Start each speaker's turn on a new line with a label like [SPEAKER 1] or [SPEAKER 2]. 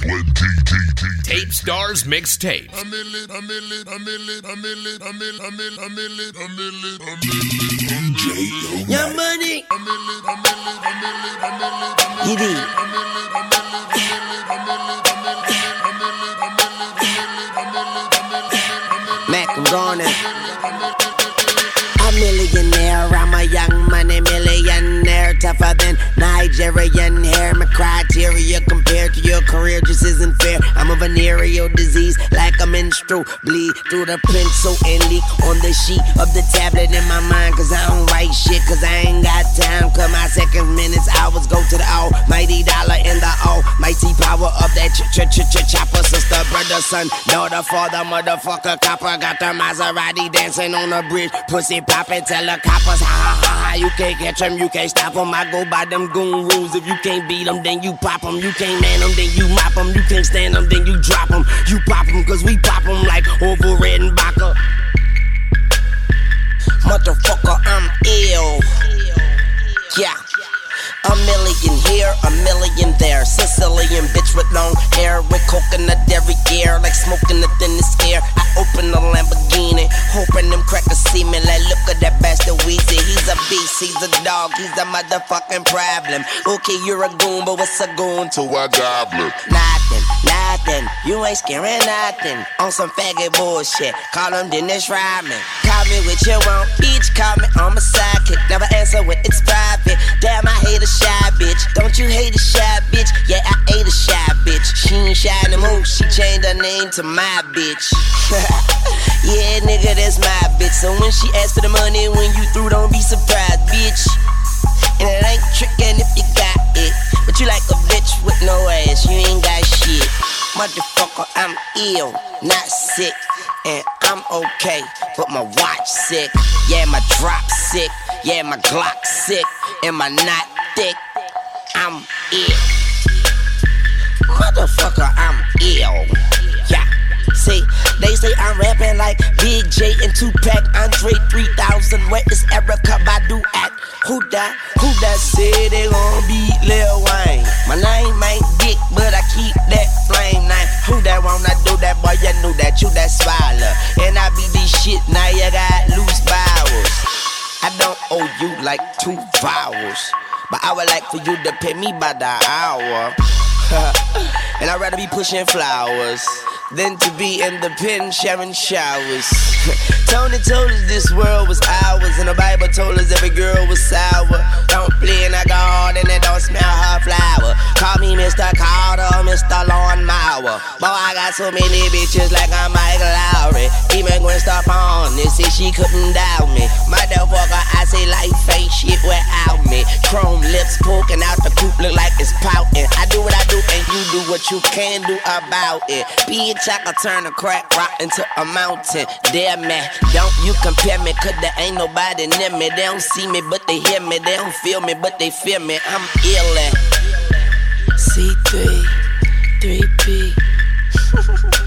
[SPEAKER 1] Tape Stars Mixtape.
[SPEAKER 2] Young Money. Edie. Mac, I'm going in. A millionaire, I'm a young money millionaire, tougher than Nigerian hair. My criteria compared to your career just isn't fair. I'm a venereal disease, like a menstrual bleed through the pencil and leak on the sheet of the tablet in my mind. Cause I don't write shit, cause I ain't got time. Cause my seconds, minutes, hours go to the almighty dollar and the almighty power of that chopper. Sister, brother, son, daughter, father, motherfucker, copper. Got the Maserati dancing on the bridge, pussy poppin', tell the coppers, ha ha ha ha. You can't catch them, you can't stop them. I go by them goon rules. If you can't beat them, then you pop them. You can't man them, then you mop them. You can't stand them, then you drop them. You pop them, cause we pop them like Orville Redenbacher. Motherfucker, I'm ill. Yeah. A million here, a million there. Sicilian bitch with long hair, with coconut every year, like smoking the thinnest air. I open the Lamborghini, hoping them crackers see me. Like, look at that bastard Weezy. He's a beast, he's a dog, he's a motherfucking problem. Okay, you're a goon, but what's a goon to a goblin? Nothing, you ain't scaring nothing. On some faggot bullshit, call him Dennis Rodman. Call me what you want, bitch, call me on my sidekick. Never answer when it's private. Damn, I hate a shy bitch. Don't you hate a shy bitch? Yeah, I ate a shy bitch. She ain't shy no more, she changed her name to my bitch. Yeah, nigga, that's my bitch. So when she asks for the money, when you through, don't be surprised, bitch. And it ain't trickin' if you got it, but you like a bitch with no ass, you ain't got shit. Motherfucker, I'm ill, not sick, and I'm okay, but my watch sick. Yeah, my drop sick, yeah, my Glock sick, and my knot thick. I'm ill. Motherfucker, I'm ill. Yeah. See, they say I'm rapping like Big J and Tupac, Andre 3000. Where is Erykah Badu at? Who that say they gon' beat Lil Wayne? My name ain't Dick, but I keep that flame name. Who that wanna do that, boy? You knew that, you that swallow. And I be this shit, now you got loose bowels. I don't owe you like 2 vowels, but I would like for you to pay me by the hour. And I'd rather be pushing flowers than to be in the pen sharing showers. Tony told us this world was ours, and the Bible told us every girl was sour. Don't play in a garden and don't smell her flower. Call me Mr. Carter, Mr. Lawnmower. Boy, I got so many bitches like I'm Mike Lowry. Even Gwen Stefani said she couldn't doubt me. Motherfucker, I say life ain't shit without me. Chrome lips poking out the coop, look like it's pouting. I do what I do and you do what you can do about it. Bitch, I can turn a crack rock into a mountain. Damn man, don't you compare me, cause there ain't nobody near me. They don't see me, but they hear me. They don't feel me, but they feel me. I'm ill at C3, 3P.